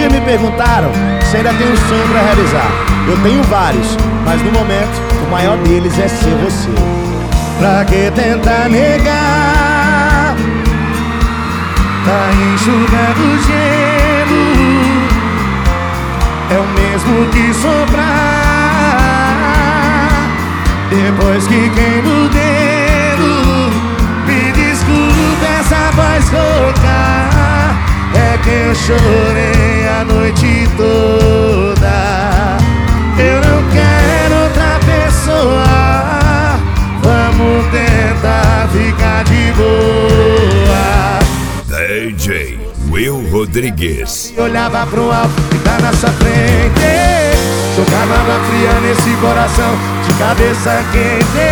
dia me perguntaram se ainda tenho um sonho pra realizar. Eu tenho vários, mas no momento o maior deles é ser você. Pra que tentar negar? Tá enxugando gelo, é o mesmo que soprar depois que queima o dedo. Me desculpa essa voz rouca, é que eu chorei a noite toda. Eu não quero outra pessoa, vamos tentar ficar de boa. DJ Will Rodrigues. Olhava pro alto e tá na sua frente, jogava água fria nesse coração de cabeça quente.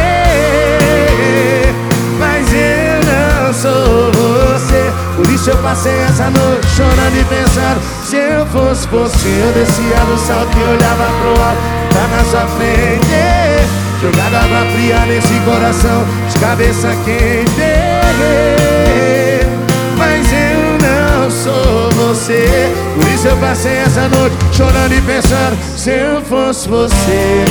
Mas eu não sou você, por isso eu passei essa noite chorando e pensando. Se eu fosse você, eu descia do salto e olhava pro alto e tá na sua frente, jogava água fria nesse coração de cabeça quente. Mas eu não sou você, por isso eu passei essa noite chorando e pensando. Se eu fosse você.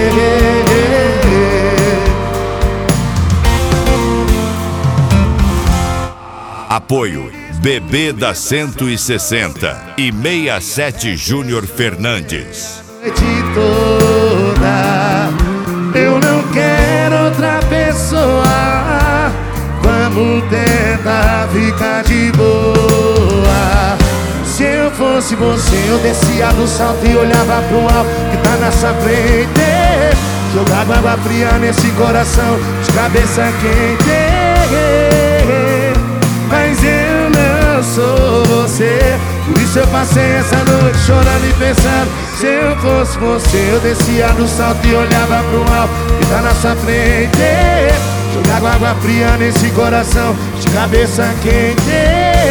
Apoio Bebê da 160 e 67 Júnior Fernandes. De toda, eu não quero outra pessoa, vamos tentar ficar de boa. Se eu fosse você, eu descia do salto e olhava pro alto que tá na sua frente, jogava água fria nesse coração de cabeça quente. Mas eu não sou você, por isso eu passei essa noite chorando e pensando. Se eu fosse você, eu descia do salto e olhava pro alto que tá na sua frente, jogava água fria nesse coração de cabeça quente.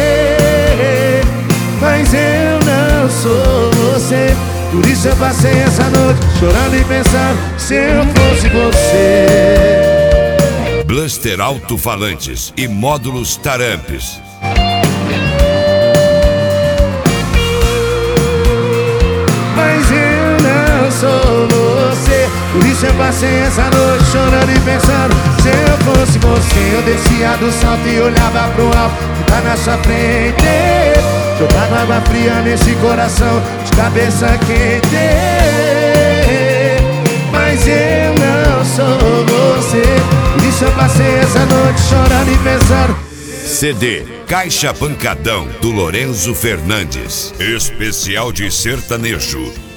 Mas eu não sou você, por isso eu passei essa noite chorando e pensando. Se eu fosse você. Blaster Alto-Falantes e módulos Tarampes. Mas eu não sou você, por isso eu passei essa noite chorando e pensando. Se eu fosse você, eu descia do salto e olhava pro alto que tá na sua frente, jogava água fria nesse coração de cabeça quente. Mas eu não sou você, por isso eu passei essa noite chorando e pensando. CD Caixa Pancadão do Lorenzo Fernandes. Especial de sertanejo.